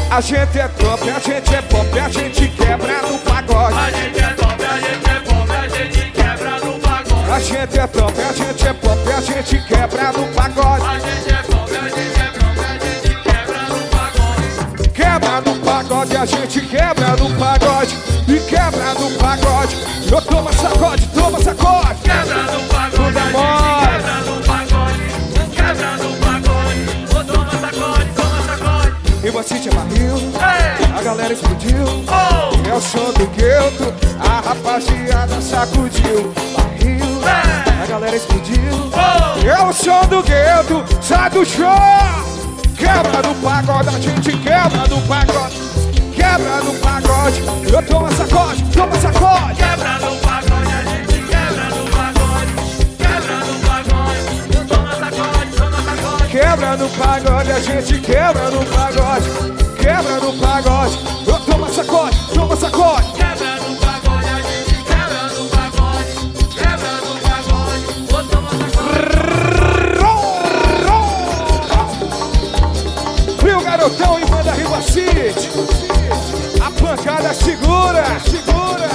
A gente é top, a gente é pop, a gente quebra no pagode. A gente é top, a gente é pop, a gente quebra no pagode. A gente é top, a gente é pop, a gente quebra no pagode. A gente é top, a gente é pop, a gente quebra no pagode. Quebra no pagode, a gente quebra no pagode. E quebra no pagode. Eu toma sacode, toma sacode. Quebra no pagode, tudo é mole. quebra no pagode. Quebra no pagode. Oh, toma sacode, toma sacode. E você te barril, Ei! a galera explodiu. Oh! É o som do gueto, a rapaziada sacudiu. Barril, a galera explodiu. Oh! É o som do gueto, sai do chão. Quebra no pagode, a gente quebra no pagode. Quebra no pagode, eu tomo sacode, toma sacode. Quebra no pagode, a gente quebra no pagode. Quebra no pagode, eu toma sacode, toma sacode. Quebra no pagode, a gente quebra no pagode. Quebra no pagode, eu tomo sacode, toma sacode. Quebra no pagode, a gente quebra no pagode. Quebra no pagode, eu toma sacode. Frio Garotão e Banda Riva City. A pancada segura, segura.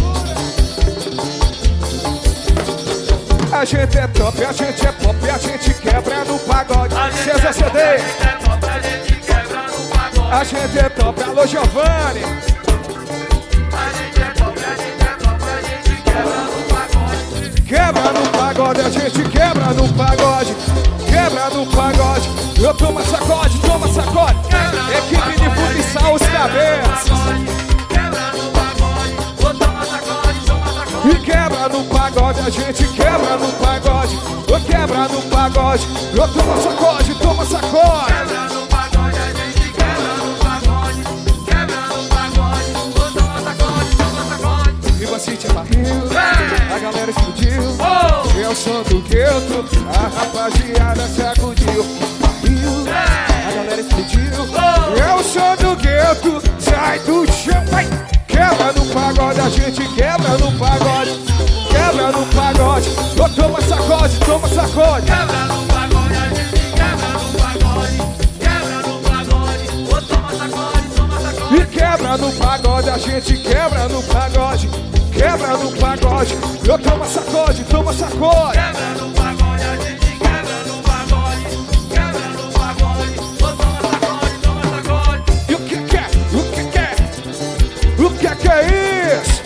A gente é top, a gente é pop, a gente quebra no pagode. César CD. A gente é top, a gente quebra no pagode. A gente é top, alô Giovanni. A gente é top, a gente é top, a gente quebra no pagode. Quebra no pagode, a gente quebra no pagode. Quebra no pagode. Eu tomo sacode, toma sacode. Equipe de futsal, os cabeças. Quebra no pagode, oh, toma sacode, toma sacode. E quebra no pagode, a gente quebra no pagode. Eu quebra no pagode. Eu tomo sacode, toma sacode. Quebra no pagode, a gente quebra no pagode. Quebra no pagode, oh, toma sacode, toma sacode. E você te barril, a galera explodiu. Oh! É o som do gueto, a rapaziada sacudiu. Barril, a galera explodiu. É o som do gueto, sai do chão. Vai. Quebra no pagode, a gente quebra no pagode. Quebra no pagode, oh, toma sacode, toma sacode. Quebra no pagode, a gente quebra no pagode. Quebra no pagode, oh, toma sacode, toma sacode. E quebra no pagode, a gente quebra no pagode. Quebra no pagode, eu tomo sacode, toma sacode. Quebra no pagode, a gente quebra no pagode. Quebra no pagode, oh, toma sacode, toma sacode. E o que é? O que é? O que é isso?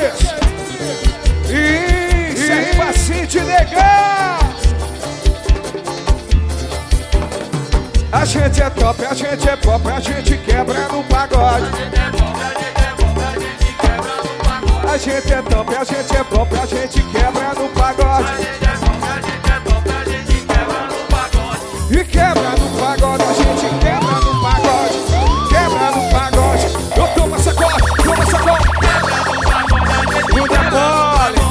Isso é paciente legal. A gente é top, a gente é pop, a gente quebra no pagode. A gente é top, a gente é pop, a gente quebra no pagode. E quebra no pagode, a gente quebra no pagode. Quebra no pagode, eu tomo sacode, toma sacode. Tudo é mole.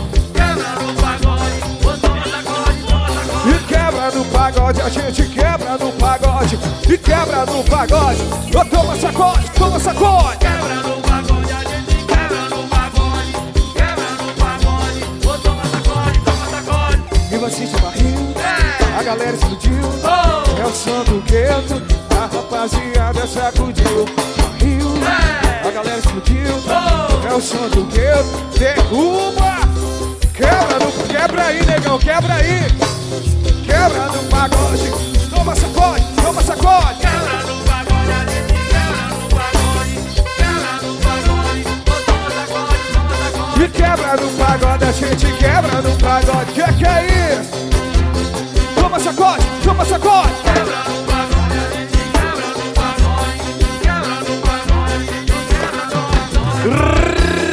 E quebra no pagode, a gente quebra no pagode. E quebra no pagode, eu tomo sacode, toma sacode. Quebra no pagode, a gente quebra no pagode. Quebra no pagode, oh, toma sacode, toma sacode. E você de barril, a galera explodiu. É o som do gueto, a rapaziada sacudiu. Barril, a galera explodiu. É o som do gueto, derruba. Quebra aí, negão, quebra aí. Quebra no pagode, toma sacode, toma sacode. Quebra no pagode, a gente quebra no pagode. Quebra no pagode, oh, toma sacode, toma sacode. E quebra no pagode, a gente quebra no pagode. Que é isso? Toma sacode, toma sacode. Quebra no pagode, a gente quebra no pagode. Quebra no pagode, a gente quebra no pagode.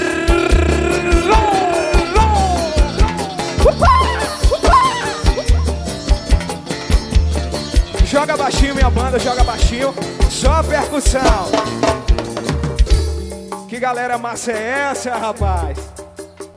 Joga baixinho, minha banda, joga baixinho. Só percussão. Que galera massa é essa, rapaz?